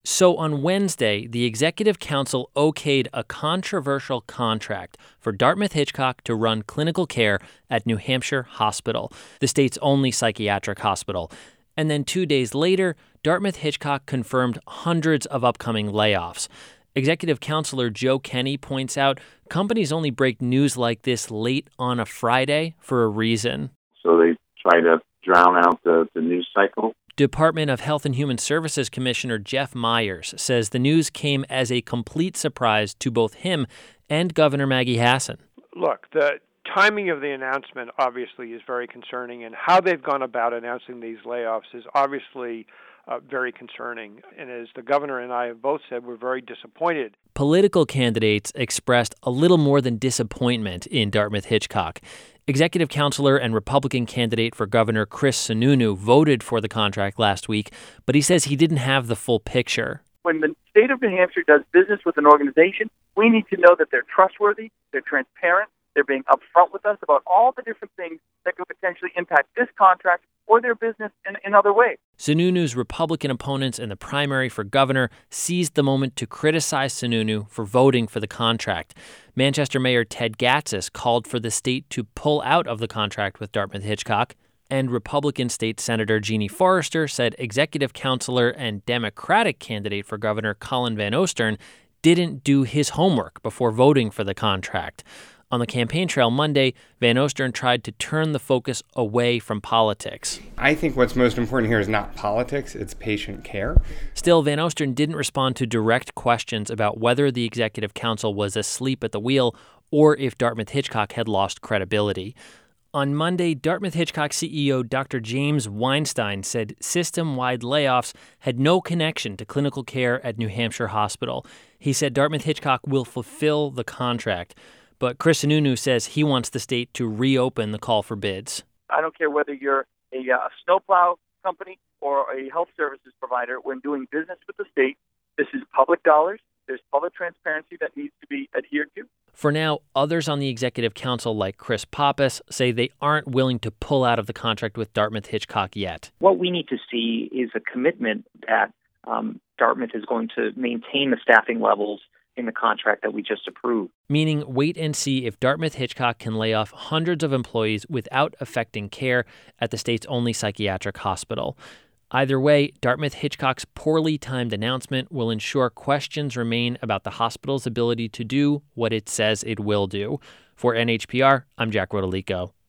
So on Wednesday, the Executive Council okayed a controversial contract for Dartmouth-Hitchcock to run clinical care at New Hampshire Hospital, the state's only psychiatric hospital. And then 2 days later, Dartmouth-Hitchcock confirmed hundreds of upcoming layoffs. Executive Counselor Joe Kenny points out companies only break news like this late on a Friday for a reason. So they try to drown out the news cycle. Department of Health and Human Services Commissioner Jeff Myers says the news came as a complete surprise to both him and Governor Maggie Hassan. Look, the timing of the announcement obviously is very concerning, and how they've gone about announcing these layoffs is obviously very concerning. And as the governor and I have both said, we're very disappointed. Political candidates expressed a little more than disappointment in Dartmouth-Hitchcock. Executive Counselor and Republican candidate for Governor Chris Sununu voted for the contract last week, but he says he didn't have the full picture. When the state of New Hampshire does business with an organization, we need to know that they're trustworthy, they're transparent, they're being upfront with us about all the different things that could potentially impact this contract or their business in other ways. Sununu's Republican opponents in the primary for governor seized the moment to criticize Sununu for voting for the contract. Manchester Mayor Ted Gatsas called for the state to pull out of the contract with Dartmouth-Hitchcock, and Republican State Senator Jeannie Forrester said executive counselor and Democratic candidate for governor Colin Van Ostern didn't do his homework before voting for the contract. On the campaign trail Monday, Van Ostern tried to turn the focus away from politics. I think what's most important here is not politics, it's patient care. Still, Van Ostern didn't respond to direct questions about whether the Executive Council was asleep at the wheel or if Dartmouth-Hitchcock had lost credibility. On Monday, Dartmouth-Hitchcock CEO Dr. James Weinstein said system-wide layoffs had no connection to clinical care at New Hampshire Hospital. He said Dartmouth-Hitchcock will fulfill the contract. But Chris Sununu says he wants the state to reopen the call for bids. I don't care whether you're a snowplow company or a health services provider. When doing business with the state, this is public dollars. There's public transparency that needs to be adhered to. For now, others on the Executive Council, like Chris Pappas, say they aren't willing to pull out of the contract with Dartmouth-Hitchcock yet. What we need to see is a commitment that Dartmouth is going to maintain the staffing levels in the contract that we just approved. Meaning wait and see if Dartmouth-Hitchcock can lay off hundreds of employees without affecting care at the state's only psychiatric hospital. Either way, Dartmouth-Hitchcock's poorly timed announcement will ensure questions remain about the hospital's ability to do what it says it will do. For NHPR, I'm Jack Rodolico.